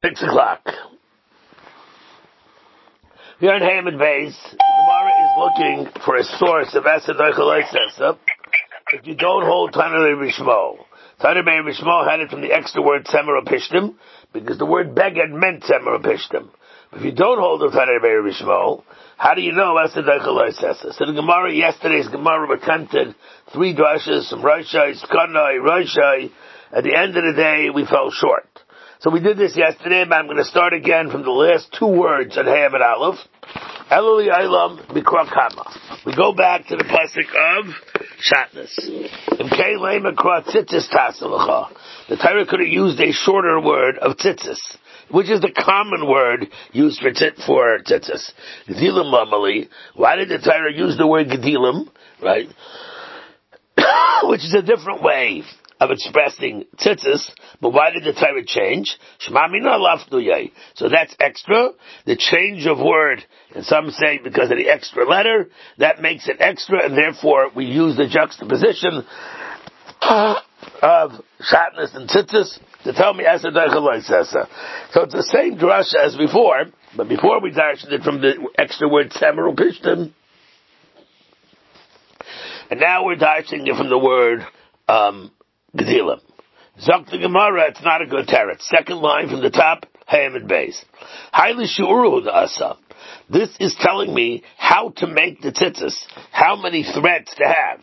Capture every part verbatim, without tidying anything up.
Six o'clock. Here in Hammond Base, the Gemara is looking for a source of Esed Oichalei. If you don't hold Tanei Rishmo, Tanei Rishmo had it from the extra word Tzemer Pishtim, because the word Beged meant Tzemer Pishtim. If you don't hold the Tanei Rishmo, how do you know Esed Oichalei? So the Gemara, yesterday's Gemara attempted three drushes, some Roshai, Skanai, Roshai. At the end of the day, we fell short. So we did this yesterday, but I'm going to start again from the last two words on Hey and Aleph. Eluli Eilam Mikra Kama. We go back to the pasuk of Shatnez. Imkei Lema Kra Tzitzis Tasalacha. The Torah could have used a shorter word of Tzitzis, which is the common word used for tit for Tzitzis. Gedilim Mamali. Why did the Torah use the word Gedilim? Right? Which is a different way of expressing tzitzis, but why did the Torah change? Shema mina lafnu yei. So that's extra. The change of word, and some say because of the extra letter, that makes it extra, and therefore we use the juxtaposition of shatnez and tzitzis to tell me Esed Oichalei Sesa. So it's the same drasha as before, but before we darshed it from the extra word Tzemer Pishtim, and now we're dashing it from the word um, Gedilim. Zok the Gemara, it's not a good teretz. Second line from the top, Hayim and Beis. Highly Shu'uru the Asa. This is telling me how to make the tzitzis, how many threads to have.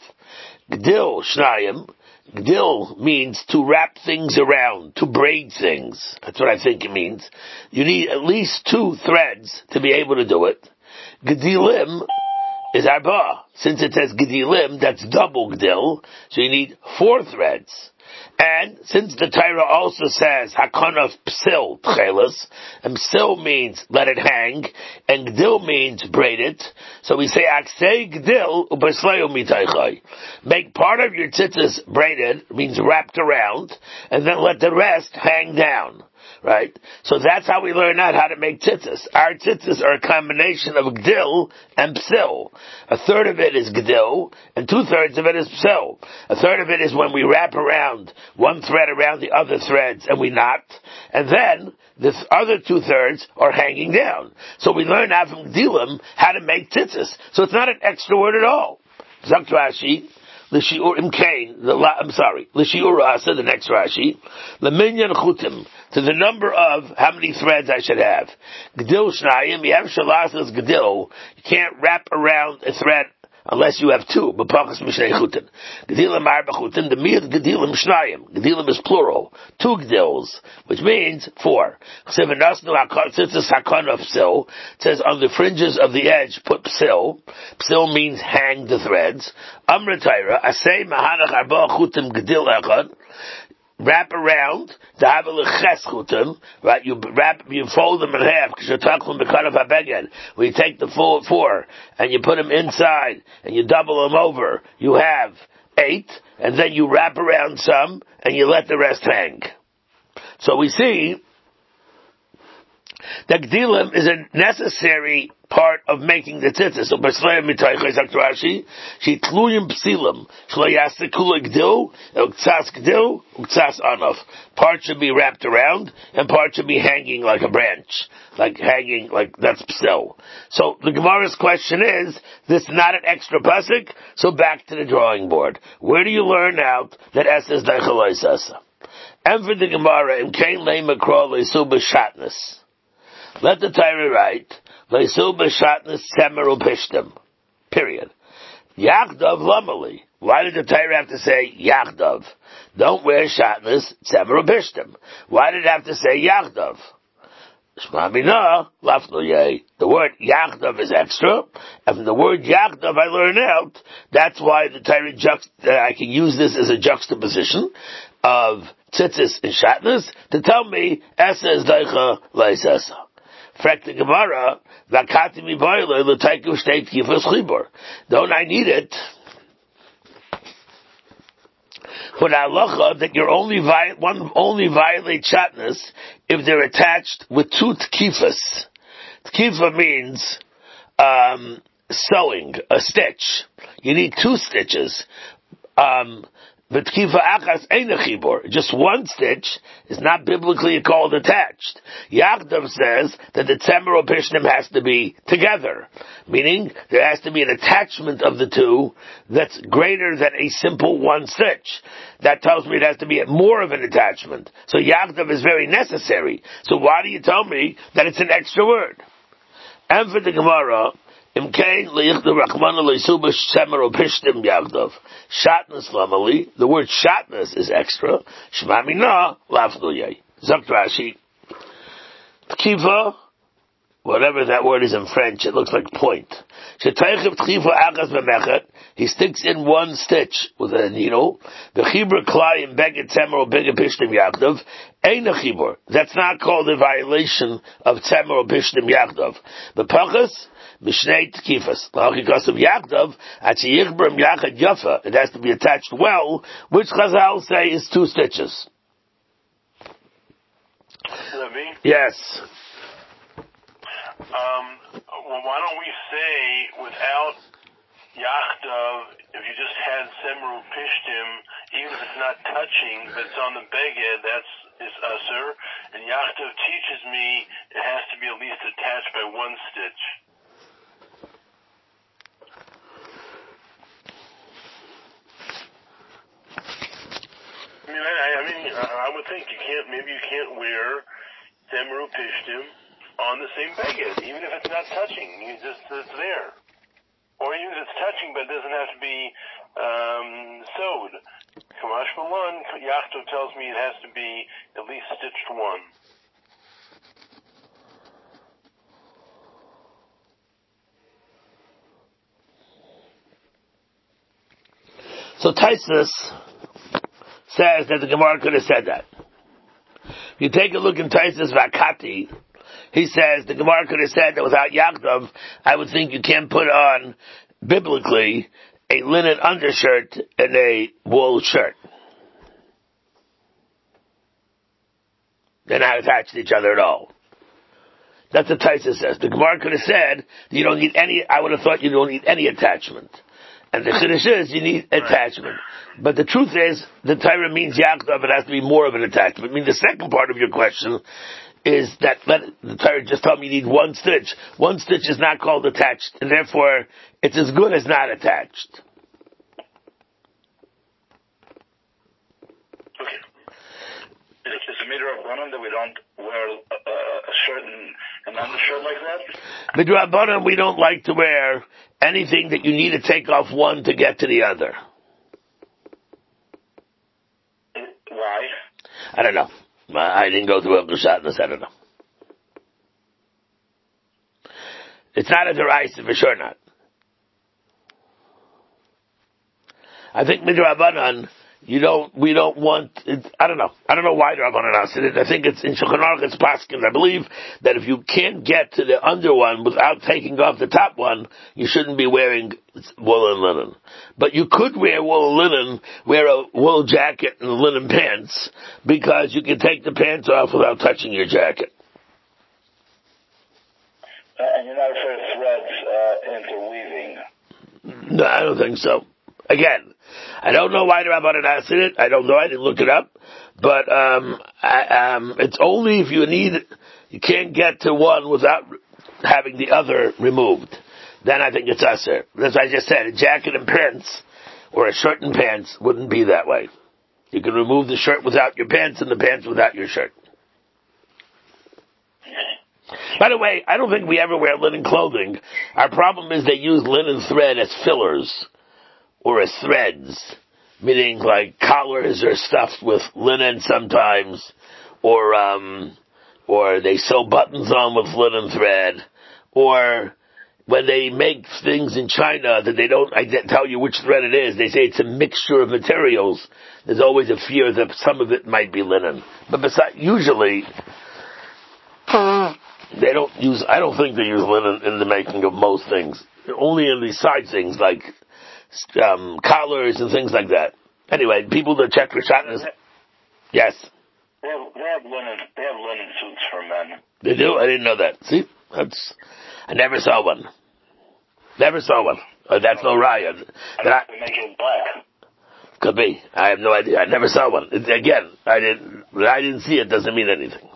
Gdil Shnayim. Gdil means to wrap things around, to braid things. That's what I think it means. You need at least two threads to be able to do it. Gedilim is arba. Since it says gedilim, that's double gdil, so you need four threads. And since the Torah also says hakanaf psil tchelis, and psil means let it hang, and gdil means braid it, so we say aksei gdil ubesleu mitaychai. Make part of your tzitzis braided, means wrapped around, and then let the rest hang down. Right? So that's how we learn out how to make tzitzis. Our tzitzis are a combination of gdil and psil. A third of it is gdil, and two thirds of it is psil. A third of it is when we wrap around one thread around the other threads and we knot, and then the other two thirds are hanging down. So we learn out from gdilim how to make tzitzis. So it's not an extra word at all. Zakt Rashi, L'shiur imkain, the I'm sorry, L'shiur Asa, the next Rashi, L'minyan chutim, to the number of how many threads I should have. Gdil shnayim, you have shalasas gdil, you can't wrap around a thread unless you have two. B'pachas mishnei chutin. Gdilim arba chutin, the miyad gdilim shnayim. Gdilim is plural. Two gdils, which means four. Chsev enasnu tzitzis hakana psil, it says on the fringes of the edge put psil. Psil means hang the threads. Amra Torah, asay mahanach arba chutim gdil echad. Wrap around, to have a leches chutim, right? You wrap, you fold them in half, because you're talking because of a beged. When you take the full four, and you put them inside, and you double them over, you have eight, and then you wrap around some, and you let the rest hang. So we see that gdilim is a necessary part of making the tzitzis. So Basleim mitaychay Zakt Rashi, she tluyim psilim, shlo yasekula gdil, uktsas gdil, uktsas anaf. Part should be wrapped around, and part should be hanging like a branch, like hanging, like that's psil. So the Gemara's question is, this is not an extra pasuk, so back to the drawing board. Where do you learn out that es is Oichalei Sesa? And for the Gemara, im kein leima kra leisu b'shatnez. Let the Torah write, Leisu b'shatnez tzemer upishtim. Period. Yachdav lamali. Why did the Torah have to say Yachdav? Don't wear shatnez tzemer upishtim. Why did it have to say Yachdav? Shema mina lafnu yei. The word Yachdav is extra, and from the word Yachdav I learn out, that's why the Torah juxt- uh, I can use this as a juxtaposition of tzitzis and shatnez to tell me Esa is Oichalei Sesa. Frek the Gemara, Vakati mi boiler, l'taiku shtei tkifas chibur. Don't I need it for the halacha that you're only vi- one only violate shatnez if they're attached with two tkifas. Tkifa means um, sewing, a stitch. You need two stitches. Um, V'tkifa achas eina chibur. Just one stitch is not biblically called attached. Yachdav says that the tzemer upishtim has to be together, meaning there has to be an attachment of the two that's greater than a simple one stitch. That tells me it has to be more of an attachment. So Yachdav is very necessary. So why do you tell me that it's an extra word? And for the Gemara, Shatnus lamali. The word shatnus is extra. Shmamina lafluyay. Zakt Rashi. Tkiva, whatever that word is in French, it looks like point. Shetaychiv tkiva achas b'mechet. He sticks in one stitch with a needle. The chibur klayim beged tzemer or beged pishtim yachdav. Ein a chibur. That's not called a violation of tzemer or pishtim yachdav. The pachas. Mishnei Tkifas. Because of Yachdav, Atziyichbrim Yachad Yafa. It has to be attached well, which Chazal say is two stitches. Yes. Um, well, why don't we say without Yachdav, if you just had Semru Pishtim, even if it's not touching, but it's on the Beged, that's is Asur, and Yachdav teaches me it has to be at least attached by one stitch. I mean, I, I mean, I would think you can't. Maybe you can't wear Semru Pishtim on the same beged, even if it's not touching. You just it's there, or even if it's touching, but it doesn't have to be um, sewed. Kamash Malan Yachto tells me it has to be at least stitched one. So Taisus says that the Gemara could have said that. If you take a look in Taisus Vakati, he says the Gemara could have said that without Yachdav, I would think you can't put on, biblically, a linen undershirt and a wool shirt. They're not attached to each other at all. That's what Taisus says. The Gemara could have said that you don't need any, I would have thought you don't need any attachment. And the Chiddush is you need attachment. But the truth is, the Torah means Yachdav, it has to be more of an attachment. I mean, the second part of your question is that let, the Torah just told me you need one stitch. One stitch is not called attached, and therefore it's as good as not attached. Okay. Is it midrabanan that we don't wear a, a shirt and an undershirt like that? Midrabanan, we don't like to wear anything that you need to take off one to get to the other. Why? I don't know. I didn't go through Elder Shatnus, I don't know. It's not a derisive, for sure not. I think midrabanan, you don't, we don't want, it, I don't know. I don't know why Rabbanan asked it. I think it's in Shulchan Aruch, it's Paskin. I believe that if you can't get to the under one without taking off the top one, you shouldn't be wearing wool and linen. But you could wear wool and linen, wear a wool jacket and linen pants, because you can take the pants off without touching your jacket. Uh, and you're not afraid of threads uh, interweaving? No, I don't think so. Again, I don't know why the Rabbanan asked it. I don't know. I didn't look it up. But um, I, um, it's only if you need, you can't get to one without having the other removed. Then I think it's usher. As I just said, a jacket and pants, or a shirt and pants, wouldn't be that way. You can remove the shirt without your pants and the pants without your shirt. By the way, I don't think we ever wear linen clothing. Our problem is they use linen thread as fillers, or as threads, meaning like collars are stuffed with linen sometimes, or um, or they sew buttons on with linen thread, or when they make things in China that they don't I didn't tell you which thread it is, they say it's a mixture of materials. There's always a fear that some of it might be linen, but besides, usually they don't use. I don't think they use linen in the making of most things. Only in these side things like Um, collars and things like that. Anyway, people that check for shatnez. Yes. They have, they have linen. They have linen suits for men. They do. I didn't know that. See, that's. I never saw one. Never saw one. Uh, that's no riot. I think they make it black. Could be. I have no idea. I never saw one. It, again, I didn't. I didn't see it. Doesn't mean anything.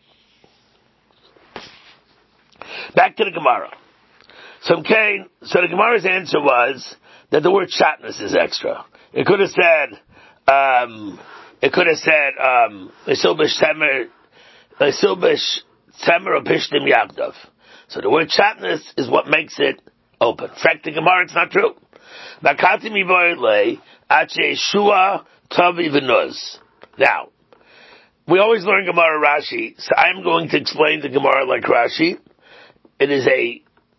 Back to the Gemara. So Cain. So the Gemara's answer was that the word shatnez is extra. It could have said. Um, it could have said. Um, Lesilbish temer. Lesilbish temer opishtim yagdav. So the word shatnez is what makes it open. In fact, the Gemara, it's not true. Now, we always learn Gemara Rashi, so I'm going to explain the Gemara like Rashi. It is a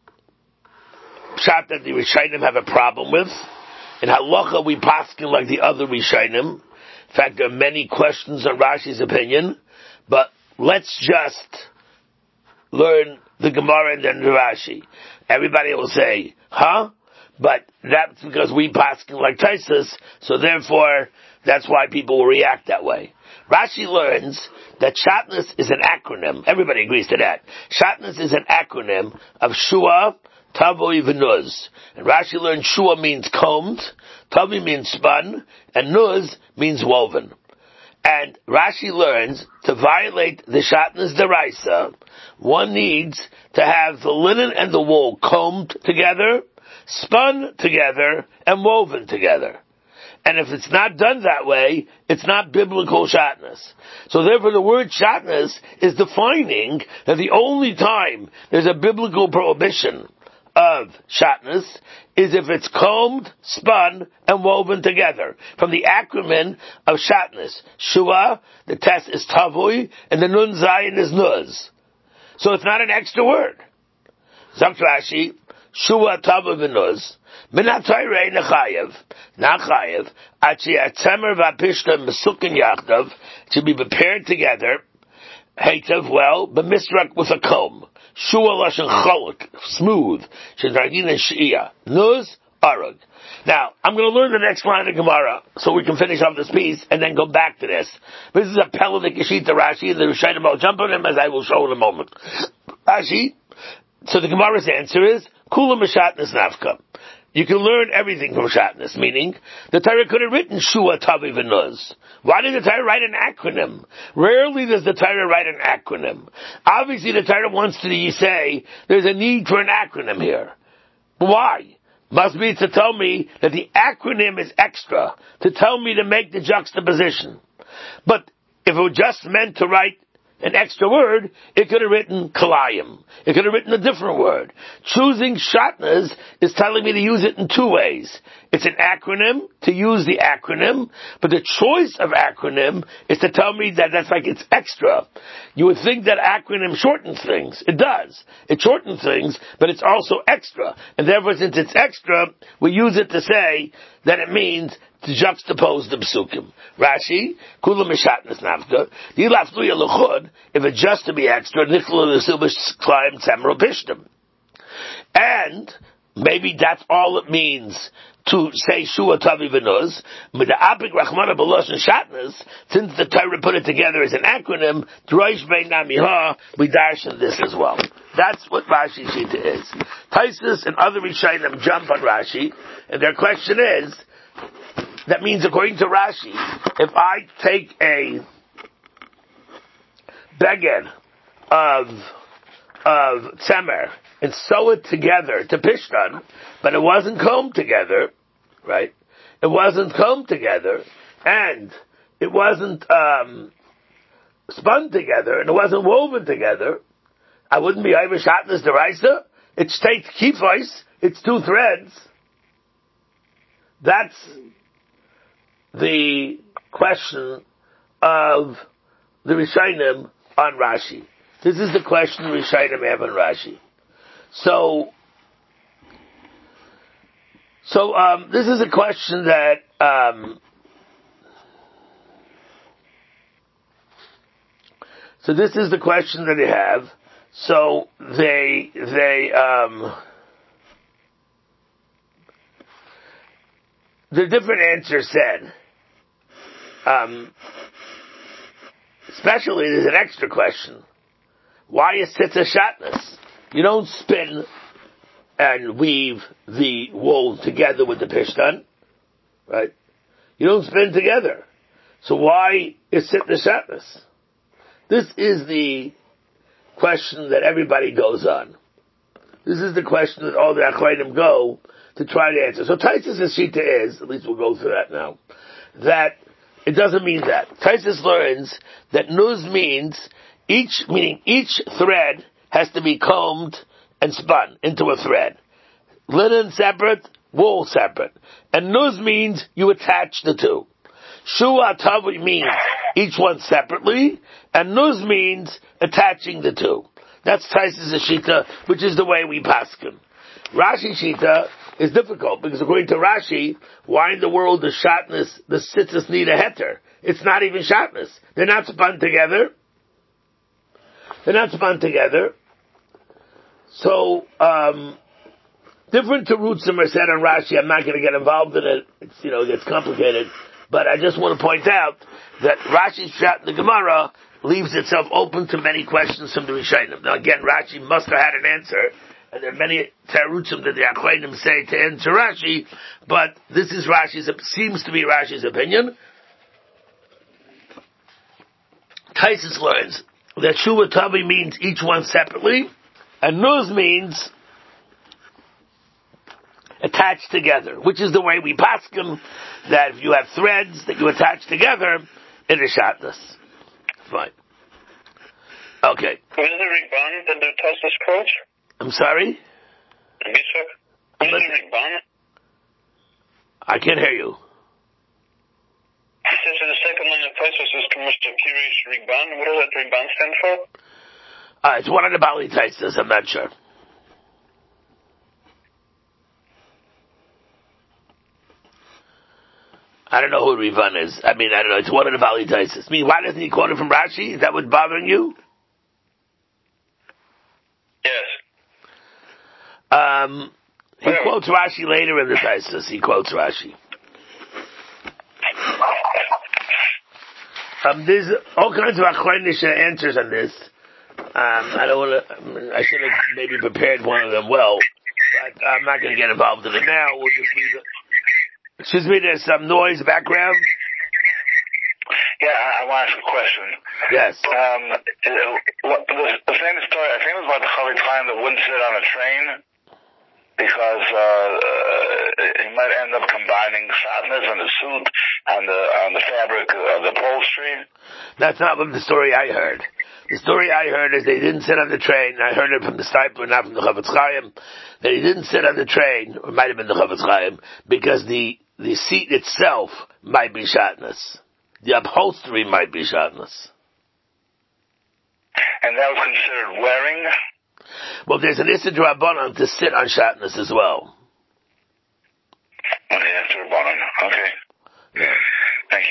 shot that the Rishonim have a problem with. In Halacha, we paskin like the other Rishonim. In fact, there are many questions on Rashi's opinion, but let's just learn the Gemara and then the Rashi. Everybody will say, huh? But that's because we paskin like Taisus, so therefore, that's why people will react that way. Rashi learns that shatnez is an acronym. Everybody agrees to that. Shatnez is an acronym of Shua, Tavoi, V'nuz. And Rashi learns Shua means combed, Tavi means spun, and Nuz means woven. And Rashi learns to violate the shatnez deraisa, one needs to have the linen and the wool combed together, spun together, and woven together. And if it's not done that way, it's not biblical shatnez. So therefore the word shatnez is defining that the only time there's a biblical prohibition of shatnez is if it's combed, spun, and woven together. From the acronym of shatnez. Shua, the test is tavui, and the nun zayin is nuz. So it's not an extra word. Zakt Rashi, Shua tavui v'nuz, min ha'torah nechayev, not chayev, achi atzemer v'apishta mesukin yachdav, to be prepared together, heitav well, b'misrak with a comb. Shua lashon cholok, smooth, shedargin and she'iyah, nuz, arug. Now, I'm going to learn the next line of Gemara, so we can finish off this piece, and then go back to this. This is a Peladik Yeshita Rashi, and the Rishonim will jump on him, as I will show in a moment. Rashi, so the Gemara's answer is, Kula Meshatnes Nafka. You can learn everything from Shatnez, meaning the Torah could have written Shua Tavi V'nuz. Why did the Torah write an acronym? Rarely does the Torah write an acronym. Obviously the Torah wants to say there's a need for an acronym here. Why? Must be to tell me that the acronym is extra, to tell me to make the juxtaposition. But if it were just meant to write an extra word, it could have written kalayim. It could have written a different word. Choosing shatnez is telling me to use it in two ways. It's an acronym, to use the acronym, but the choice of acronym is to tell me that that's like it's extra. You would think that acronym shortens things. It does. It shortens things, but it's also extra. And therefore, since it's extra, we use it to say that it means to juxtapose the psukim. Rashi, kula mishatnes nafka, dilafluya lechud, if it's just to be extra, nichla l'silbish climb tzemer pishtim. And maybe that's all it means to say Shua Tavi V'nuz, but the Apik Rachmana B'Loshen Shatnez, since the Torah put it together as an acronym, Droish Bein Namiha, we darshan this as well. That's what Rashi Shita is. Taisus and other Rishonim jump on Rashi, and their question is, that means according to Rashi, if I take a beged of, of tzemer, and sew it together to pishtan, but it wasn't combed together, right? It wasn't combed together, and it wasn't um, spun together, and it wasn't woven together. I wouldn't be over shatnez deraisa. It's state kifos. It's two threads. That's the question of the Rishonim on Rashi. This is the question the Rishonim have on Rashi. So, so um, this is a question that um, so this is the question that they have. So they they um, the different answers said. Um, especially, there's an extra question: why is tzitza shatnez? You don't spin and weave the wool together with the pishtan, right? You don't spend together. So why is Sitna Shatnez? This is the question that everybody goes on. This is the question that all the Achronim go to try to answer. So Taisus' Shita is, at least we'll go through that now, that it doesn't mean that. Taisus learns that Nuz means each, meaning each thread has to be combed and spun into a thread. Linen separate, wool separate. And Nuz means you attach the two. Shua Tavi means each one separately, and Nuz means attaching the two. That's Taisus' Shita, which is the way we paskin. Rashi Shita is difficult, because according to Rashi, why in the world does Shatnez, the Sitzis need a heter? It's not even Shatnez. They're not spun together. They're not spun together. So, um, different terutzim are said on Rashi. I'm not going to get involved in it. It's, you know, it gets complicated. But I just want to point out that Rashi's Pshat in the Gemara leaves itself open to many questions from the Rishonim. Now again, Rashi must have had an answer, and there are many terutzim that the Achronim say to answer Rashi, but this is Rashi's, seems to be Rashi's opinion. Taisus learns that Shua Tavi means each one separately, and Nuz means attached together, which is the way we paskin, that if you have threads that you attach together, it is Shatnez. Fine. Okay. What is the Rimban that the Tosfos quotes? I'm sorry? What is the Rimban? I can't hear you. He says in the second line of Tosfos is K'musta Pirish Rimban. What does that Rimban stand for? Uh, it's one of the Bali Taisus, I'm not sure. I don't know who Rivan is. I mean, I don't know. It's one of the Bali Taisus. I mean, why doesn't he quote it from Rashi? Is that what's bothering you? Yes. Um, he yeah. quotes Rashi later in the Taisus. He quotes Rashi. Um, there's all kinds of Achronish answers on this. Um, I don't want to, I, mean, I should have maybe prepared one of them well, but I'm not going to get involved in it now. We'll just leave it. Excuse me, there's some noise background. Yeah, I, I want to ask a question. Yes. Um, the, the famous story, I think it was about the Chavetz Chaim that wouldn't sit on a train because uh, uh, he might end up combining Shatnez and the suit and the, and the fabric of the upholstery. That's not what the story I heard. The story I heard is they didn't sit on the train. I heard it from the Stipler, not from the Chavetz Chaim. That he didn't sit on the train, or it might have been the Chavetz Chaim, because the the seat itself might be Shatnez. The upholstery might be Shatnez. And that was considered wearing? Well, there's an Issa D'Rabbanan to sit on Shatnez as well. Okay, that's D'Rabbanan. Okay. Yeah. Thank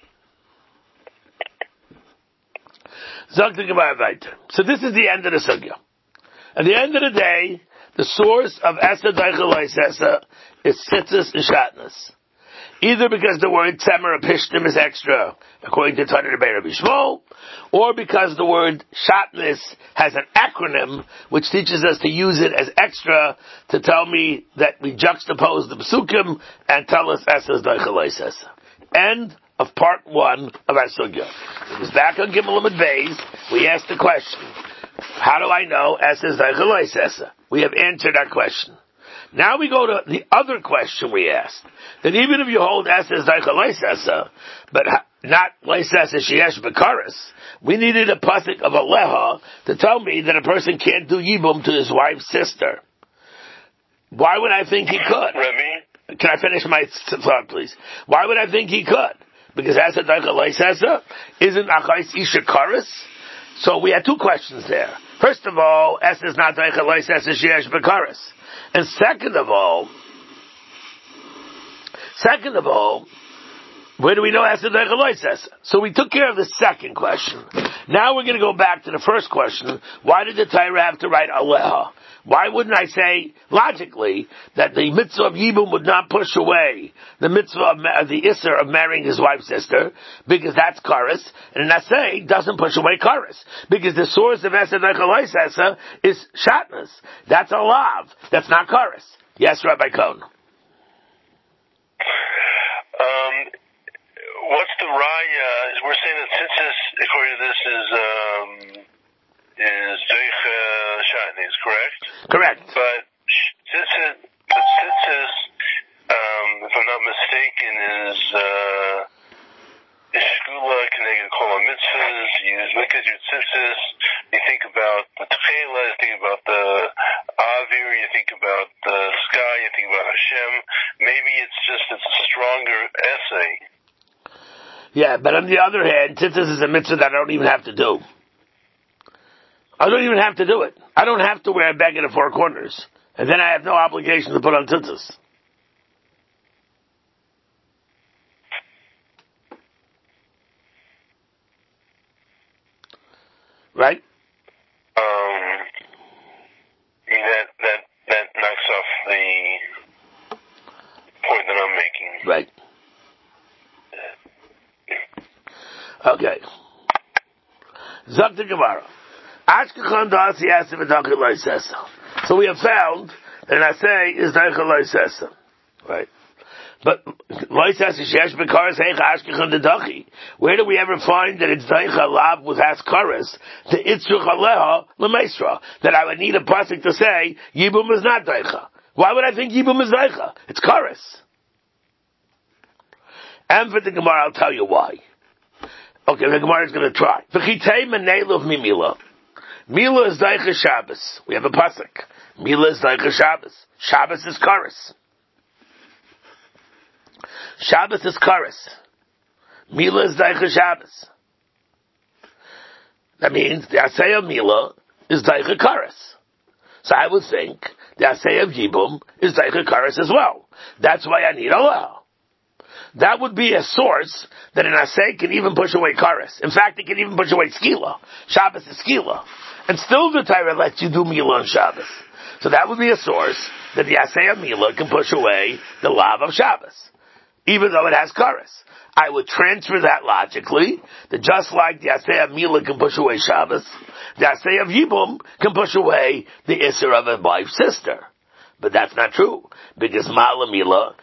you. Zog the Gemara weiter. So this is the end of the sugya. At the end of the day, the source of Esa Daichel Esa is Tzitzis and Shatnez. Either because the word Tzemer Pishtim is extra, according to Tanur Rebbe Rabbi Shmuel, or because the word Shatnez has an acronym which teaches us to use it as extra to tell me that we juxtapose the Pesukim and tell us Esa Daichel Esa. End of part one of our sugya. It was back on Gimel Amud Beis. We asked the question, how do I know Esa Daichel Esa? We have answered our question. Now we go to the other question we asked. That even if you hold Esa Daichel Esa, but not Leisesa Sheyesh Bekaris, we needed a pasuk of Aleha to tell me that a person can't do Yibum to his wife's sister. Why would I think he could? Remy? Can I finish my thought, please? Why would I think he could? Because Esa Daichel Esa isn't Achais Isha Karis. So we had two questions there. First of all, Esa is not Daichel Esa Sheyesh Bekaris. And second of all, second of all, where do we know Esa Daichel Esa? So we took care of the second question. Now we're going to go back to the first question. Why did the Torah have to write Aleha? Why wouldn't I say, logically, that the mitzvah of Yibum would not push away the mitzvah of ma- the Isser of marrying his wife's sister, because that's Karis, and an Asay doesn't push away Karis, because the source of Esa Daichel Esa is Shatnez. That's a lav. That's not Karis. Yes, Rabbi Cohn. Um, what's the raya? We're saying that tzitzis, according to this, is um, is zeich shatnez, correct? Correct. But tzitzis, but tzitzis, um, if I'm not mistaken, is uh, is shkula connected to kol mitzvahs. You look at your tzitzis. You think about the tchela. You think about the avir. You think about the sky. You think about Hashem. Maybe it's just it's a stronger essay. Yeah, but on the other hand, tzitzis is a mitzvah that I don't even have to do. I don't even have to do it. I don't have to wear a bag in the four corners. And then I have no obligation to put on tzitzis. Right? Um, that, that, that knocks off the point that I'm making. Right. Okay. Zok the Gemara. Ashkechon da'asi asim v'dachit lo'isesa. So we have found that an asay is da'chit lo'isesa. Right. But lo'isesa sheyesh b'karas heicha ashkechon dedachi. Where do we ever find that it's da'cha lav with haskaras to itzruch aleha l'meisra? That I would need a pasuk to say yibum is not da'cha. Why would I think yibum is da'cha? It's karas. And for the Gemara, I'll tell you why. Okay, the Gemara is going to try. V'chitei menelov mimila. Mila is daicha Shabbos. We have a pasuk. Mila is daicha Shabbos. Shabbos is karas. Shabbos is karas. Mila is daicha Shabbos. That means the asay of Mila is daicha karas. So I would think the asay of Yibum is daicha karas as well. That's why I need Allah. That would be a source that an asay can even push away karas. In fact, it can even push away skila. Shabbos is skila. And still the Torah lets you do Mila on Shabbos. So that would be a source that the asay of Mila can push away the lav of Shabbos. Even though it has karas. I would transfer that logically, that just like the asay of Mila can push away Shabbos, the asay of Yibum can push away the Isser of a wife's sister. But that's not true. Because Ma'ala Mila,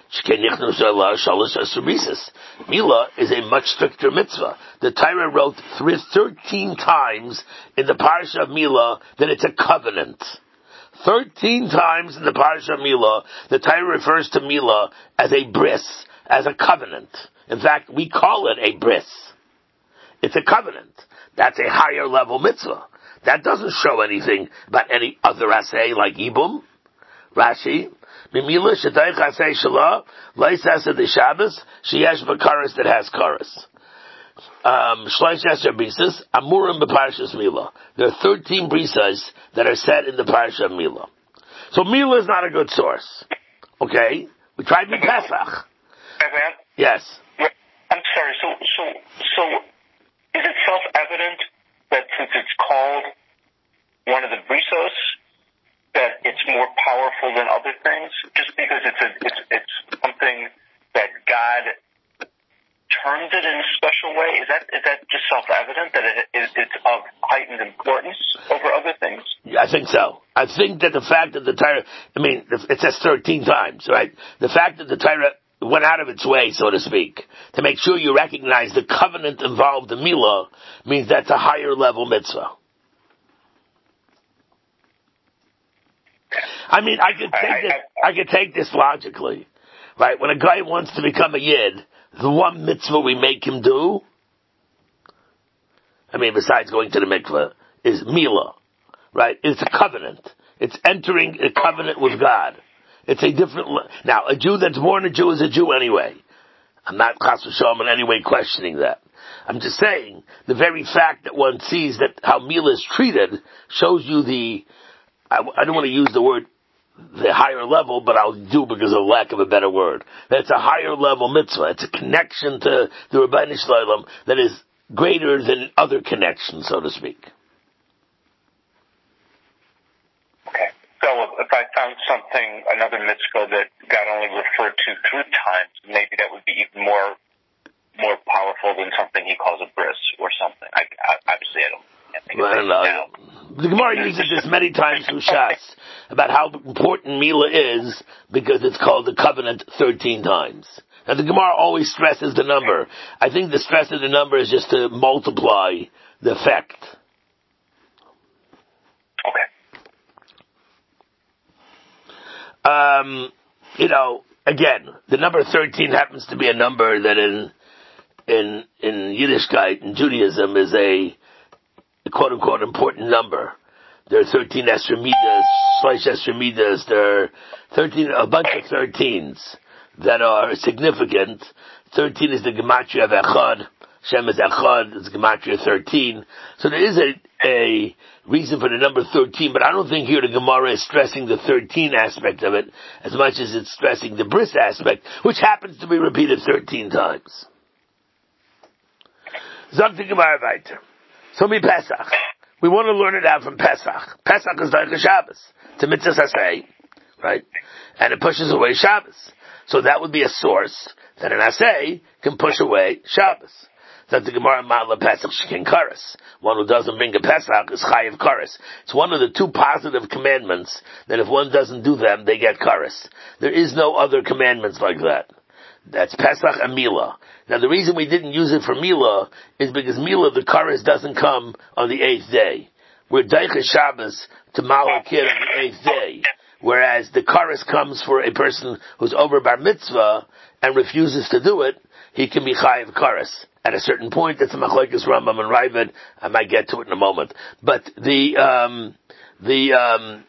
Mila is a much stricter mitzvah. The Torah wrote thirteen times in the Parasha of Mila that it's a covenant. Thirteen times in the Parasha of Mila, the Torah refers to Mila as a bris, as a covenant. In fact, we call it a bris. It's a covenant. That's a higher level mitzvah. That doesn't show anything about any other asay like Yibum. Rashi, Mimila Shadai Chasei Shalah, Laisasa de Shabbos, Sheyesh Bakaris that has Karis. Um, Shloish Esher Brisas, Amurim B'Parshas Mila. There are thirteen brisas that are said in the Parsha of Mila. So Mila is not a good source. Okay? We tried with Pesach. Yes. I'm sorry, so, so, so, is it self-evident that since it's called one of the brisos, that it's more powerful than other things, just because it's a, it's it's something that God termed it in a special way? Is that is that just self-evident that it, it, it's of heightened importance over other things? Yeah, I think so. I think that the fact that the Torah, I mean, it says thirteen times, right? The fact that the Torah went out of its way, so to speak, to make sure you recognize the covenant involved in Milah means that's a higher level mitzvah. I mean, I could take this, I could take this logically, right? When a guy wants to become a yid, the one mitzvah we make him do, I mean, besides going to the mikveh, is milah, right? It's a covenant. It's entering a covenant with God. It's a different, now, a Jew that's born a Jew is a Jew anyway. I'm not chas v'shalom in any way questioning that. I'm just saying, the very fact that one sees that how milah is treated shows you the, I, I don't want to use the word the higher level, but I'll do because of lack of a better word. That's a higher level mitzvah. It's a connection to the Rebbeinu Shloim that is greater than other connections, so to speak. Okay. So if I found something, another mitzvah that God only referred to three times, maybe that would be even more more powerful than something he calls a bris or something. I, I, obviously, I don't. Well, I don't know. The Gemara uses this many times through Shas about how important Milah is because it's called the covenant thirteen times. And the Gemara always stresses the number. I think the stress of the number is just to multiply the effect. Okay. Um, you know, again, the number thirteen happens to be a number that in in in Yiddishkeit, in Judaism, is a quote unquote important number. There are thirteen Esrei Midas, Shlosh Esrei Midas, there are thirteen, a bunch of thirteens that are significant. Thirteen is the Gematria of Echad. Shem is Echad, it's Gematria thirteen. So there is a, a reason for the number thirteen, but I don't think here the Gemara is stressing the thirteen aspect of it as much as it's stressing the bris aspect, which happens to be repeated thirteen times. Zog the Gemara weiter. So mi Pesach. We want to learn it out from Pesach. Pesach is like a Shabbos. It's a mitzvah asay, right? And it pushes away Shabbos. So that would be a source that an asay can push away Shabbos. That the Gemara Ma'ala Pesach Shekin Karas. One who doesn't bring a Pesach is Chayiv Karas. It's one of the two positive commandments that if one doesn't do them, they get Karas. There is no other commandments like that. That's Pesach and Milah. Now the reason we didn't use it for Milah is because Milah, the Karas doesn't come on the eighth day. We're Deicha Shabbos to Ma'ala Kid on the eighth day. Whereas the Karas comes for a person who's over Bar Mitzvah and refuses to do it, he can be Chayiv Karas. At a certain point, it's a Machlokes Rambam and Raavad. I might get to it in a moment. But the, um, the, um,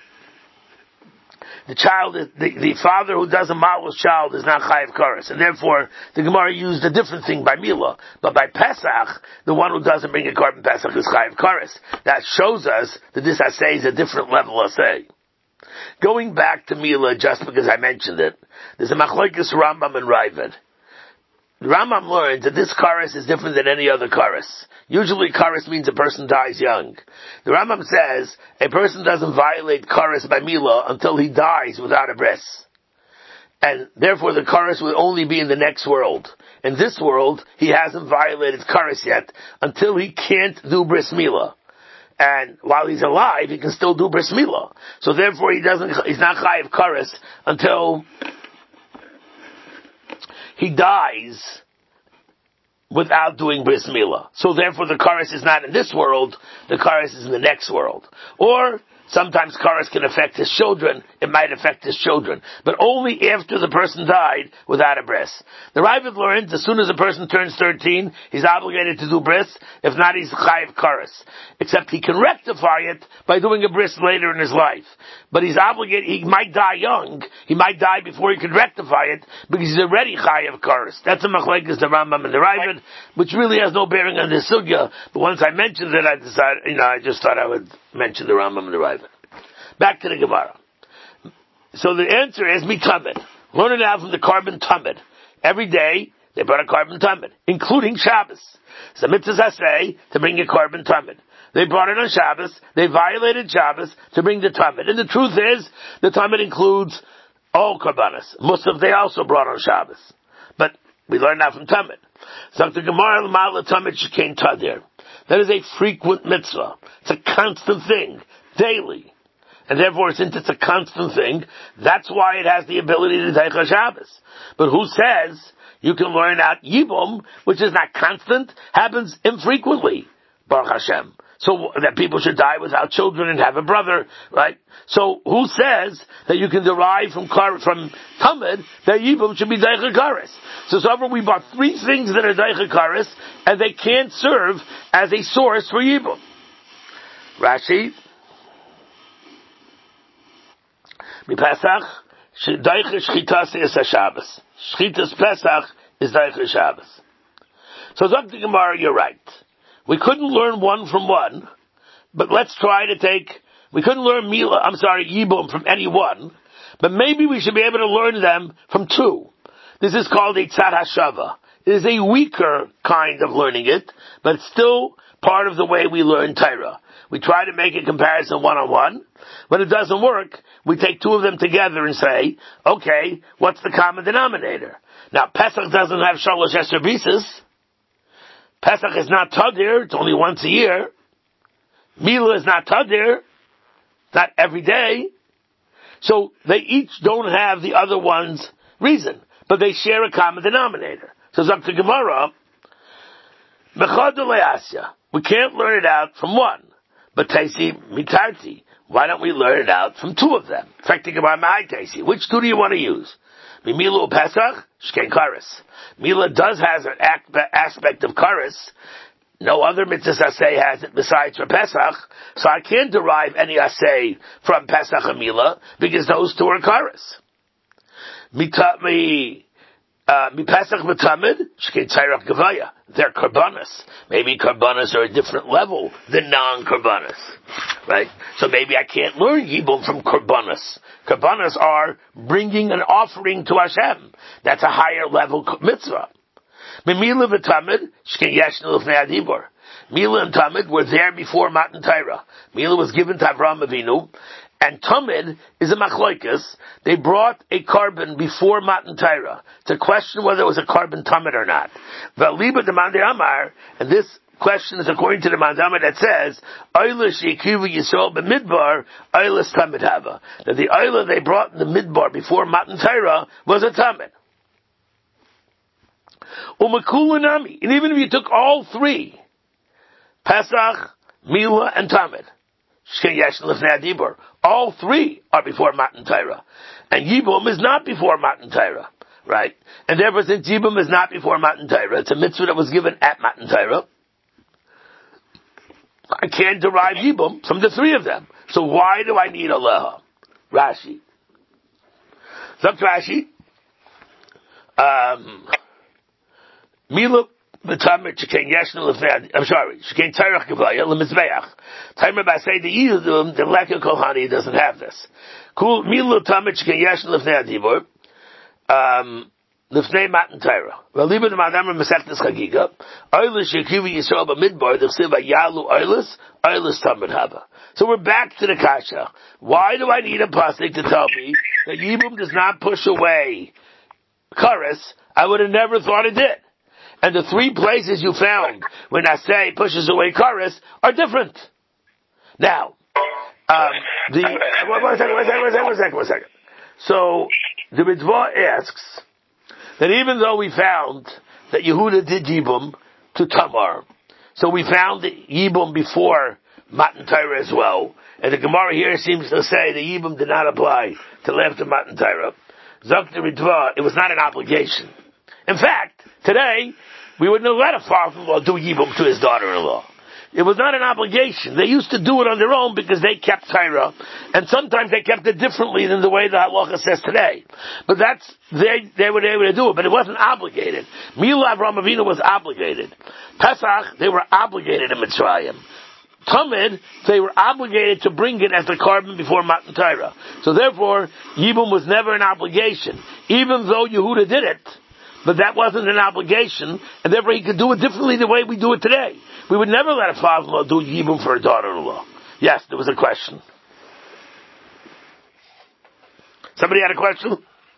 the child, the, the father who does a Malus child is not Chayiv Karas. And therefore, the Gemara used a different thing by Milah. But by Pesach, the one who doesn't bring a carbon Pesach is Chayiv Karas. That shows us that this assay is a different level assay. Going back to Milah, just because I mentioned it, there's a Machlokes Rambam and Raavad. The Rambam learns that this karas is different than any other karas. Usually karas means a person dies young. The Rambam says a person doesn't violate karas by Milah until he dies without a bris. And therefore the karas will only be in the next world. In this world, he hasn't violated karas yet until he can't do bris Milah. And while he's alive, he can still do bris Milah. So therefore he doesn't, he's not chayiv karas until he dies without doing bris milah. So therefore the karas is not in this world, the karas is in the next world. Or sometimes karas can affect his children, it might affect his children. But only after the person died without a bris. The Raavad learns as soon as a person turns thirteen, he's obligated to do bris, if not he's chayiv karas. Except he can rectify it by doing a bris later in his life. But he's obligated, he might die young, he might die before he could rectify it, because he's already chayiv karas. That's a machlekes the Rambam and the Raavad, which really has no bearing on this sugya, but once I mentioned it, I decided, you know, I just thought I would mention the Rambam and the Raavad. Back to the Gemara. So the answer is mitamid. Learn it out from the carbon tamid. Every day, they brought a carbon tamid, including Shabbos. So mitzvah say to bring a carbon tamid. They brought it on Shabbos. They violated Shabbos to bring the tamid. And the truth is, the tamid includes all karbanos. Musaf they also brought on Shabbos. But we learned that from tamid. So the Gemara l'ma'ala tamid shekain tadir. That is a frequent mitzvah. It's a constant thing, daily. And therefore, since it's a constant thing, that's why it has the ability to take a Shabbos. But who says you can learn out Yibum, which is not constant, happens infrequently, Baruch Hashem. So that people should die without children and have a brother, right? So who says that you can derive from from Tamid that Yibum should be Deicha Karas? So so far we bought three things that are Deicha Karas, and they can't serve as a source for Yibum. Rashi, Mi Pesach, Deicha Shchitas is a Shabbos. Shchitas Pesach is Deicha Shabbos. So Doctor Gemara, you're right. We couldn't learn one from one, but let's try to take, we couldn't learn Milah, I'm sorry, Yibum from any one, but maybe we should be able to learn them from two. This is called a Tzad HaShava. It is a weaker kind of learning it, but it's still part of the way we learn Torah. We try to make a comparison one-on-one. When it doesn't work, we take two of them together and say, okay, what's the common denominator? Now, Pesach doesn't have Shalosh Esher Bisis. Pesach is not Tadir, it's only once a year. Milah is not Tadir, not every day. So they each don't have the other one's reason. but they share a common denominator. So it's up to Gemara. We can't learn it out from one. But Taisi Mitarti. Why don't we learn it out from two of them? In fact, think about my Taisi. Which two do you want to use? Mila Pesach, Shken Karis. Mila does has an aspect of Karis. No other mitzvah asay has it besides for Pesach. So I can't derive any asay from Pesach and Mila because those two are Karis. Mi Uh, Pesach v'tamid, shkei tzairach gavaya. They're karbanas. Maybe karbanas are a different level than non-karbanas. Right? So maybe I can't learn Yibum from karbanas. Karbanas are bringing an offering to Hashem. That's a higher level mitzvah. Mila v'tamid, shkei yeshnu l'fnei adibor. Mila and Tamid were there before Matan Torah. Mila was given to Avraham Avinu, and Tamid is a machloikas. They brought a carbon before Matan Torah to question whether it was a carbon Tamid or not. V'aliba demande Amar, and this question is according to the Mandama that says, Oyla shekivu Yisrael b'midbar, Oyla's Tamid hava. That the Oyla they brought in the midbar before Matan Torah was a Tamid. Umakulanami, and even if you took all three, Pesach, Mila, and Tamid, all three are before Matan Torah. And Yibum is not before Matan Torah, right? And therefore, since Yibum is not before Matan Torah, it's a mitzvah that was given at Matan Torah, I can't derive Yibum from the three of them. So why do I need Aleha? Rashi. Zok Rashi, um, Mila, I'm sorry, Shkein Tzarech Gevaya Lemizbeach. Timer by say the Yidum, the Leka Kohani doesn't have this. Cool. Milu Tamid Shkein Yeshin Lefnei Adibor. Um, Lefnei Matan Torah. V'aliba D'Madamar Masechtes Chagiga. Oilus Yekivu Yisrael B'Midbar. D'Chsiv Yalu Oilus. Oilus Tamid Haba. So we're back to the kasha. Why do I need a pasuk to tell me that Yibum does not push away Karis? I would have never thought it did. And the three places you found when I say pushes away Karis are different. Now, um, the one, one second, one second, one second, one second, one second. So the Mitzvah asks that even though we found that Yehuda did Yibum to Tamar, so we found the Yibum before Matan Torah as well, and the Gemara here seems to say the Yibum did not apply till after Matan Torah. Zok the Mitzvah, it was not an obligation. In fact, today, we wouldn't have let a father-in-law do Yibum to his daughter-in-law. It was not an obligation. They used to do it on their own because they kept Torah, and sometimes they kept it differently than the way the halacha says today. But that's, they, they were able to do it, but it wasn't obligated. Mila Avraham Avinu was obligated. Pesach, they were obligated in Mitzrayim. Tamid, they were obligated to bring it as the carbon before Matan Torah. So therefore, Yibum was never an obligation, even though Yehuda did it. But that wasn't an obligation, and therefore he could do it differently the way we do it today. We would never let a father-in-law do Yibum for a daughter-in-law. Yes, there was a question. Somebody had a question?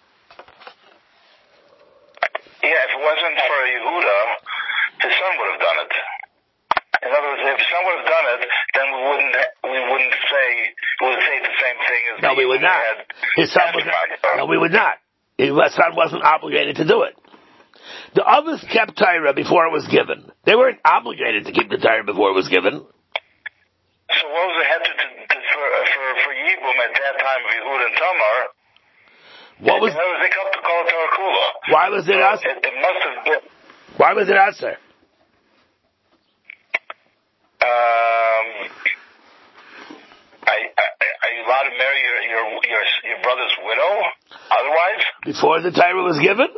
Yeah, if it wasn't for Yehuda, his son would have done it. In other words, if his son would have done it, then we wouldn't we wouldn't say we would say the same thing as no, we would not. His son was not. No, we would not. His son wasn't obligated to do it. The others kept Torah before it was given. They weren't obligated to keep the Torah before it was given. So what was the head to, to, to, for, for, for Yibum at that time of Yehud and Tamar? What was... In other words, they kept to call it Torah Kula. Why was it us? It, it must have been... Why was it us, sir? Um... I, I, are you allowed to marry your, your, your, your brother's widow? Otherwise? Before the Torah was given?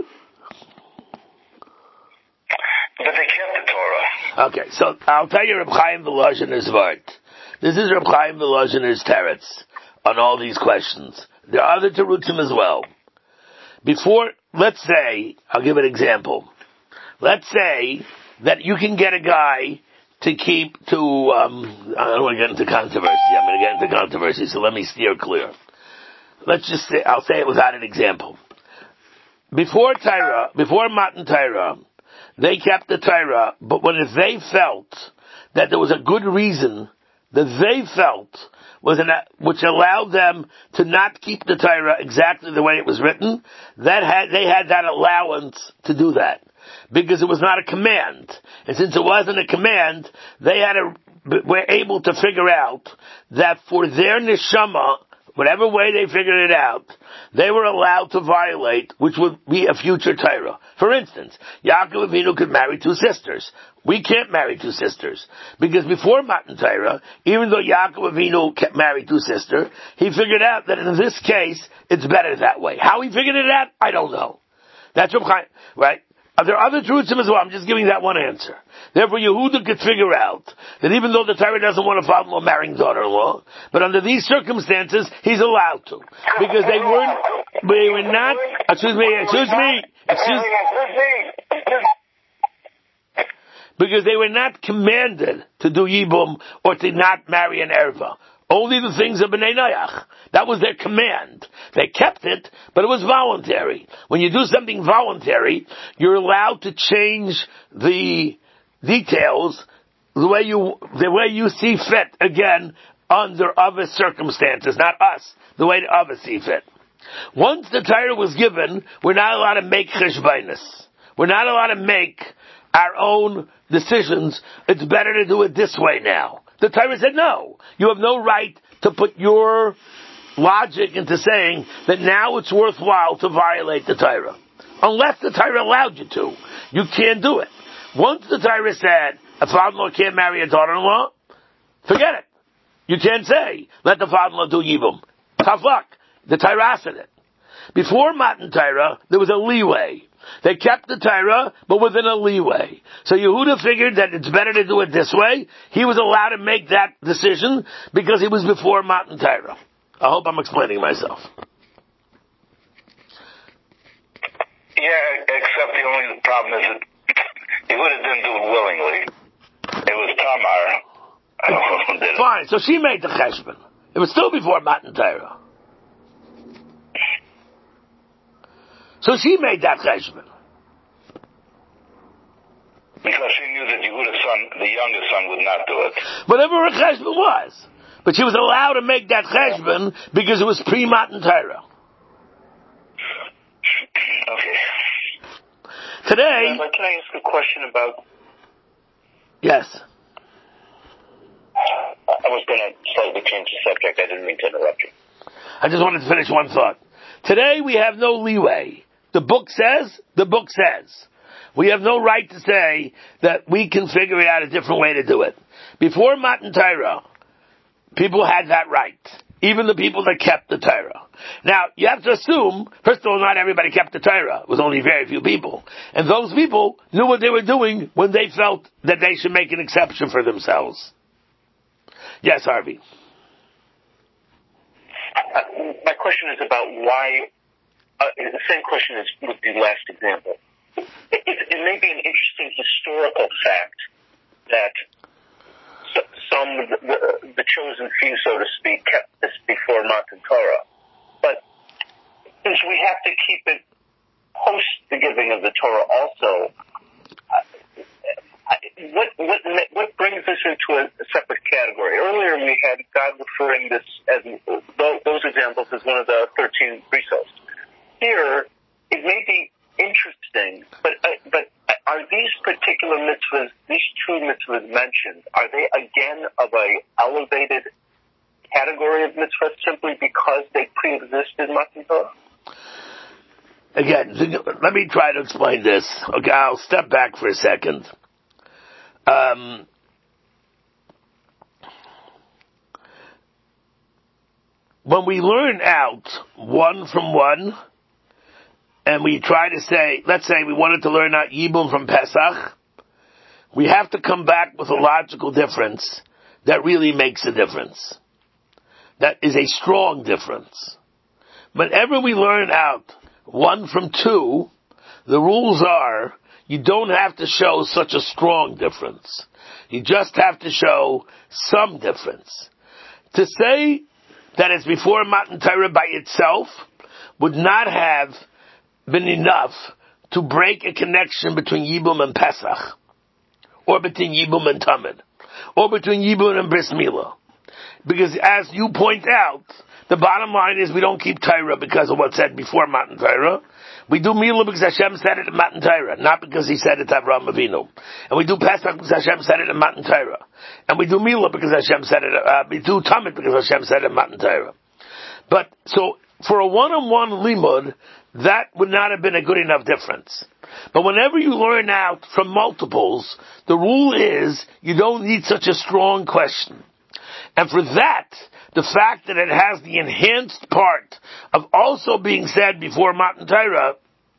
But they kept the Torah. Okay, so I'll tell you Reb Chaim Volozhiner's vart. This is Reb Chaim Volozhiner's teretz on all these questions. There are other terutzim as well. Before, let's say, I'll give an example. Let's say that you can get a guy to keep to, um, I don't want to get into controversy. I'm going to get into controversy, so let me steer clear. Let's just say, I'll say it without an example. Before Torah, before Matan Torah, they kept the Torah, but when if they felt that there was a good reason that they felt was an, which allowed them to not keep the Torah exactly the way it was written, that had, they had that allowance to do that. Because it was not a command. And since it wasn't a command, they had a, were able to figure out that for their neshama, whatever way they figured it out, they were allowed to violate, which would be a future Torah. For instance, Yaakov Avinu could marry two sisters. We can't marry two sisters. Because before Matan Torah, even though Yaakov Avinu kept married two sisters, he figured out that in this case, it's better that way. How he figured it out, I don't know. That's Reb Chaim, right? There are other truths as well. I'm just giving that one answer. Therefore, Yehuda could figure out that even though the Torah doesn't want a father-in-law marrying daughter-in-law, but under these circumstances, he's allowed to. Because they weren't, they were not, excuse me, excuse me, excuse because they were not commanded to do Yibum or to not marry an Erva. Only the things of Bnei Noach. That was their command. They kept it, but it was voluntary. When you do something voluntary, you're allowed to change the details the way you, the way you see fit, again, under other circumstances, not us, the way the others see fit. Once the Torah was given, we're not allowed to make cheshbainis. We're not allowed to make our own decisions. It's better to do it this way now. The Torah said no. You have no right to put your logic into saying that now it's worthwhile to violate the Torah. Unless the Torah allowed you to. You can't do it. Once the Torah said a father-in-law can't marry a daughter-in-law, forget it. You can't say, let the father-in-law do Yibum. Tough luck. The Torah said it. Before Matan Torah, there was a leeway. They kept the Torah, but within a leeway. So Yehuda figured that it's better to do it this way. He was allowed to make that decision because he was before Matan Torah. I hope I'm explaining myself. Yeah, except the only problem is that Yehuda didn't do it willingly. It was Tamar who did it. Fine, so she made the cheshbon. It was still before Matan Torah. So she made that cheshbon. Because she knew that Yehuda's son, the youngest son, would not do it. Whatever her cheshbon was. But she was allowed to make that cheshbon because it was pre-Matan Torah. Okay. Today... Rabbi, can I ask a question about... Yes. I was going to slightly change the subject. I didn't mean to interrupt you. I just wanted to finish one thought. Today we have no leeway. The book says, the book says. We have no right to say that we can figure out a different way to do it. Before Matan Torah, people had that right. Even the people that kept the Torah. Now, you have to assume, first of all, not everybody kept the Torah. It was only very few people. And those people knew what they were doing when they felt that they should make an exception for themselves. Yes, Harvey. Uh, my question is about why, uh, the same question as with the last example. It, it, it may be an interesting historical fact that so, some, the, the chosen few, so to speak, kept this before Matan Torah. But since we have to keep it post the giving of the Torah also, uh, what, what, what brings this into a separate category? Earlier we had God referring this as those examples as one of the thirteen brisos. Here, it may be interesting, but uh, but are these particular mitzvahs, these two mitzvahs mentioned, are they again of a elevated category of mitzvahs simply because they pre-existed Matan Torah? Again, let me try to explain this. Okay, I'll step back for a second. Um, when we learn out one from one, and we try to say, let's say we wanted to learn out Yibum from Pesach, we have to come back with a logical difference that really makes a difference. That is a strong difference. Whenever we learn out one from two, the rules are, you don't have to show such a strong difference. You just have to show some difference. To say that it's before Matan Torah by itself would not have been enough to break a connection between Yibum and Pesach, or between Yibum and Tamid, or between Yibum and Bris Milah. because as you point out, the bottom line is we don't keep Torah because of what's said before Matan Torah. We do Milah because Hashem said it in Matan Torah, not because He said it to Avraham Avinu. And we do Pesach because Hashem said it in Matan Torah. And we do Milah because Hashem said it, uh, we do Tamid because Hashem said it in Matan Torah. But, so, for a one-on-one limud, that would not have been a good enough difference. But whenever you learn out from multiples, the rule is you don't need such a strong question. And for that, the fact that it has the enhanced part of also being said before Matan Torah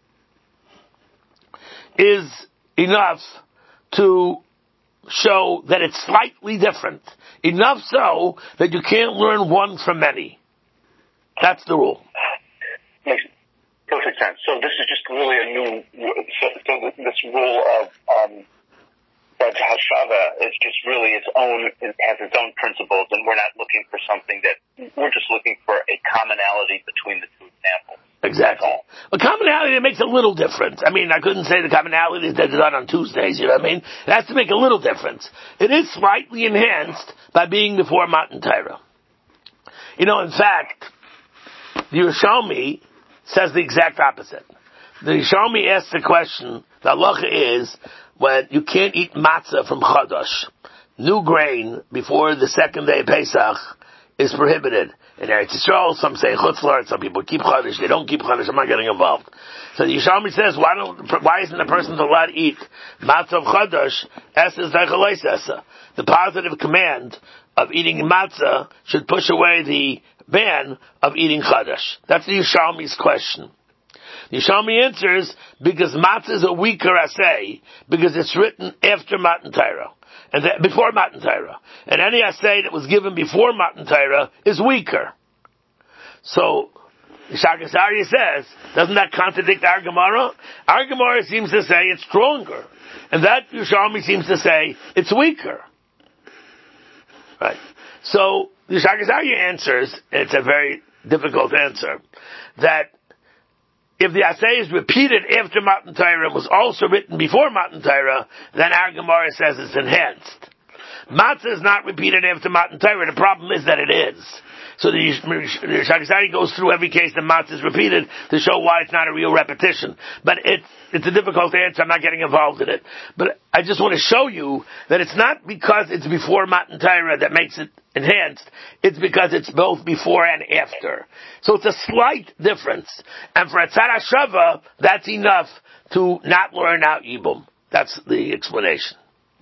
is enough to show that it's slightly different. Enough so that you can't learn one from many. That's the rule. Makes perfect sense. So this is just really a new, so, so this rule of, um, that Hashava is just really its own, it has its own principles, and we're not looking for something that, we're just looking for a commonality between the two examples. Exactly. A commonality that makes a little difference. I mean, I couldn't say the commonality is that it's done on Tuesdays, you know what I mean? It has to make a little difference. It is slightly enhanced by being before Matan Torah. You know, in fact, the Yerushalmi says the exact opposite. The Yerushalmi asks the question, the halacha is, when you can't eat matzah from Chadash, new grain before the second day of Pesach is prohibited. In Eretz Yisrael, some say Chutz La'aretz, some people keep Chadash, they don't keep Chadash, I'm not getting involved. So the Yerushalmi says, why don't, why isn't a person allowed to eat matzah of Chadash, Esses Deichaleis Essa? The positive command of eating matzah should push away the ban of eating Chadash. That's the Yerushalmi's question. The Yerushalmi answers, because matzah is a weaker assay, because it's written after Matan Torah, and that, before Matan Torah. And any assay that was given before Matan Torah is weaker. So, Shaagas Aryeh says, doesn't that contradict our Gemara? Our Gemara seems to say it's stronger, and that Yerushalmi seems to say it's weaker. Right. So, the Shaagas Aryeh answers, and it's a very difficult answer, that if the assay is repeated after Matan Torah and was also written before Matan Torah, then our Gemara says it's enhanced. Matzah is not repeated after Matan Torah. The problem is that it is. So the Shaagas Aryeh goes through every case that matzah is repeated to show why it's not a real repetition. But it's, it's a difficult answer. I'm not getting involved in it. But I just want to show you that it's not because it's before Matan Torah that makes it enhanced. It's because it's both before and after. So it's a slight difference. And for a Tzad HaShava, that's enough to not learn out Yibum. That's the explanation.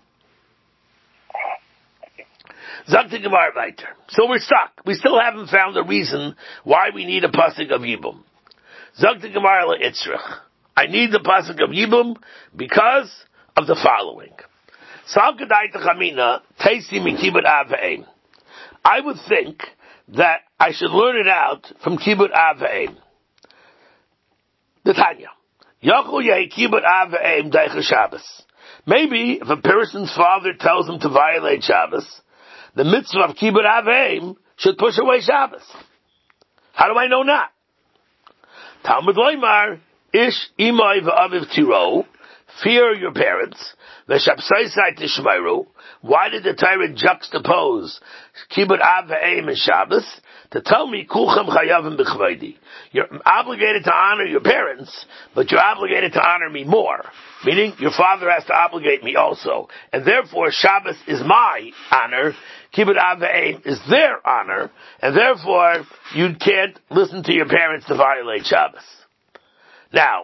Zagti Gemara weiter. So we're stuck. We still haven't found a reason why we need a pasuk of Yibum. Zagti Gemara le'itzrich. I need the pasuk of Yibum because of the following. Sal kedai techamina teisi mikibud av ve'em. I would think that I should learn it out from Kibud Av Ve'em. The Tanya. Yachol yehi Kibud Av Ve'em deicha Shabbos. Maybe if a person's father tells him to violate Shabbos, the mitzvah of Kibud Av Ve'em should push away Shabbos. How do I know not? Talmud Loimar, Ish imay v'aviv tiro, fear your parents, v'shapsaisai tishmairu. Why did the Torah juxtapose Kibud Av Ve'em and Shabbos? To tell me, Kulchem chayavim b'chvaydi. You're obligated to honor your parents, but you're obligated to honor me more. Meaning, your father has to obligate me also. And therefore, Shabbos is my honor, Kibud Av Ve'em is their honor, and therefore, you can't listen to your parents to violate Shabbos. Now,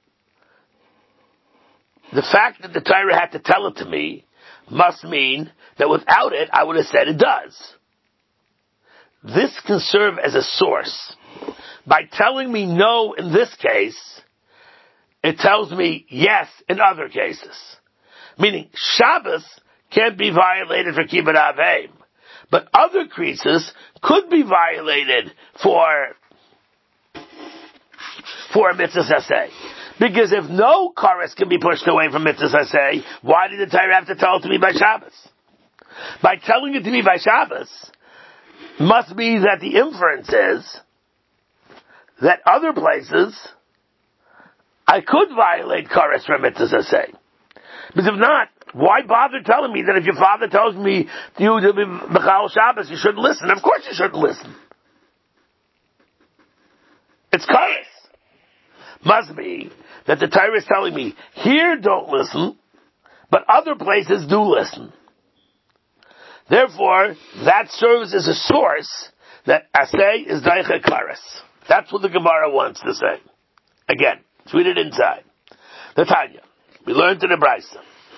the fact that the Torah had to tell it to me must mean that without it, I would have said it does. This can serve as a source. By telling me no in this case, it tells me yes in other cases. Meaning, Shabbos can't be violated for Kibud Av Ve'em, but other creases could be violated for, for a mitzvah saseh. Because if no chorus can be pushed away from mitzvah saseh, why did the Torah have to tell it to me by Shabbos? By telling it to me by Shabbos, must be that the inference is that other places I could violate chorus from mitzvah saseh. Because if not, why bother telling me that if your father tells me you to be Mechal Shabbos, you shouldn't listen? Of course you shouldn't listen. It's kares. Must be that the Torah is telling me, here don't listen, but other places do listen. Therefore, that serves as a source that asay is daicha kares. That's what the Gemara wants to say. Again, let's read it inside. The Tanya. We learned in the Brisa.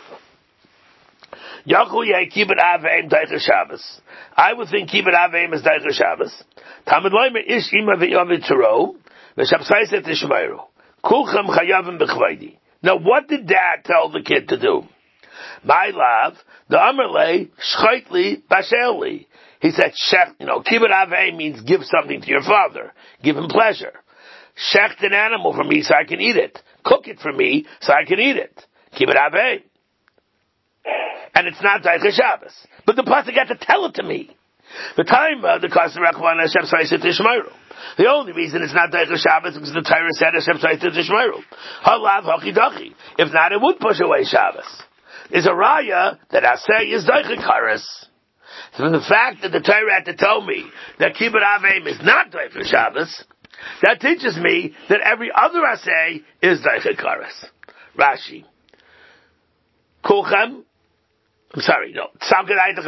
Yachu yeh kibbut aveim daicha Shabbos. I would think kibbut aveim is daicha Shabbos. Tamid loymer ish ima v'yavid taro v'shabsaiset ishmayru. Kulchem chayavim b'chvaydi. Now, what did Dad tell the kid to do? My love, the Amerle shchaitli bashelli. He said, shech, you know, kibbut avei means give something to your father. Give him pleasure. Shecht an animal for me so I can eat it. Cook it for me so I can eat it. Kibbut avei. And it's not Daicha Shabbos. But the pasuk got to tell it to me. The time uh, the Kasher Rachman Hashem Tzayis Tishmayru. The only reason it's not Daicha Shabbos is because the Torah said Hashem Tzayis Tishmayru. Halav Haki Dachi. If not, it would push away Shabbos. There's a raya that Asay is Daicha Kares. So from the fact that the Torah had to tell me that Kibbut Aveim is not Daicha Shabbos, that teaches me that every other Asay is Daicha Kares. Rashi. Kulchem. I'm sorry, no. Had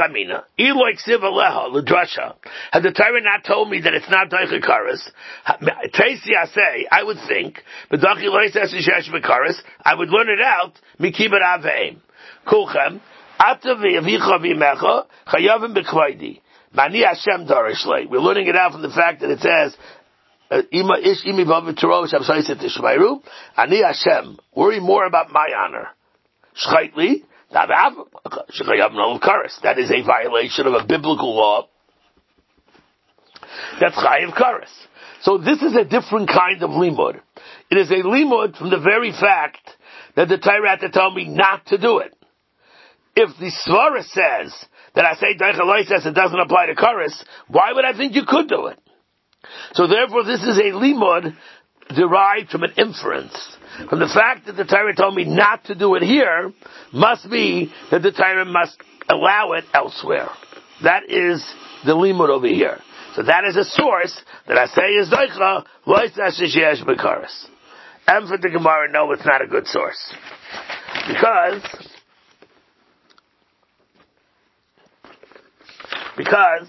the Torah not told me that it's not Daicha Kares, Tracy I say, I would think, but I would learn it out, Mikibet Aveim. Kulchem, Atavi Avicha Vimecha, Chayavim B'Kvaydi. Mani Hashem Darishlei. We're learning it out from the fact that it says, Ima Ish Imi Vavitaro Shabsaiset Ishmairu, Ani Hashem. Worry more about my honor. Shchaitli, that is a violation of a biblical law. That's chayiv kares. So this is a different kind of limud. It is a limud from the very fact that the Torah had to tell me not to do it. If the svara says that I say daicha says it doesn't apply to kares, why would I think you could do it? So therefore, this is a limud derived from an inference. From the fact that the Torah told me not to do it here, must be that the Torah must allow it elsewhere. That is the limud over here. So that is a source that I say is daicha loisash sheyesh b'kares. And for the Gemara, no, it's not a good source because because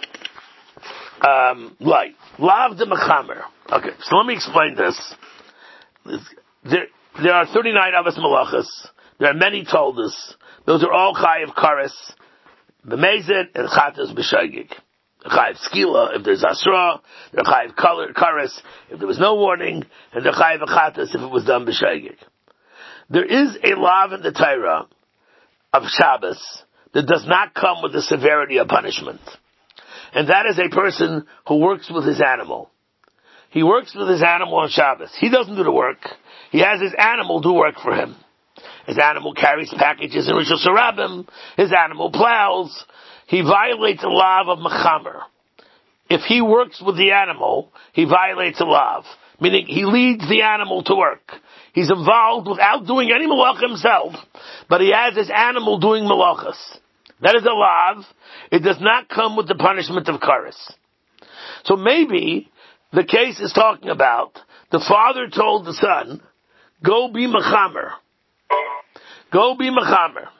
um, like lav de mechamer. Okay, so let me explain this. There, there are thirty-nine Avos Malachas. There are many Toldos. Those are all Chayiv Kares, B'mezid, and Chatas B'shagig. Chayiv Skila, if there's Asra. They're Chayiv Kares, if there was no warning. And they're Chayiv Chatas, if it was done B'shagig. There is a law in the Torah of Shabbos that does not come with the severity of punishment. And that is a person who works with his animal. He works with his animal on Shabbos. He doesn't do the work. He has his animal do work for him. His animal carries packages in Rosh Hashanah. His animal plows. He violates a law of Mechamer. If he works with the animal, he violates a law. Meaning he leads the animal to work. He's involved without doing any malach himself, but he has his animal doing malachas. That is a law. It does not come with the punishment of kares. So maybe the case is talking about the father told the son, go be mechamer. Go be mechamer.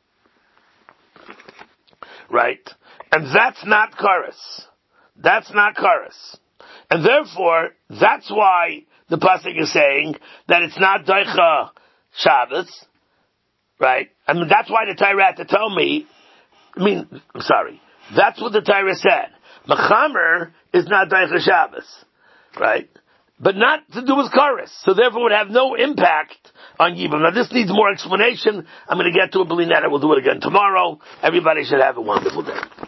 Right? And that's not kares. That's not kares. And therefore, that's why the pasuk is saying that it's not daicha Shabbos. Right? I mean, that's why the Torah had to tell me, I mean, I'm sorry. That's what the Torah said. Mechamer is not daicha Shabbos. Right? But not to do with kares. So therefore it would have no impact on Yibam. Now this needs more explanation. I'm going to get to it, Belinetta. We'll do it again tomorrow. Everybody should have a wonderful day.